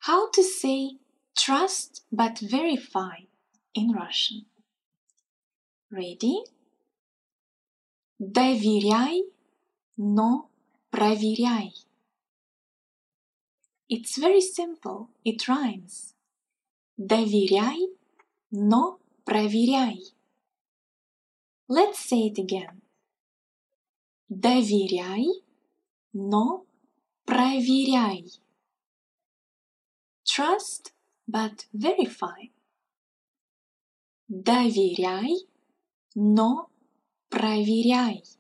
How to say trust but verify in Russian? Ready? Доверяй, но проверяй. It's very simple. It rhymes. Доверяй, но проверяй. Let's say it again. Доверяй, но проверяй. Trust, but verify. Доверяй, но проверяй.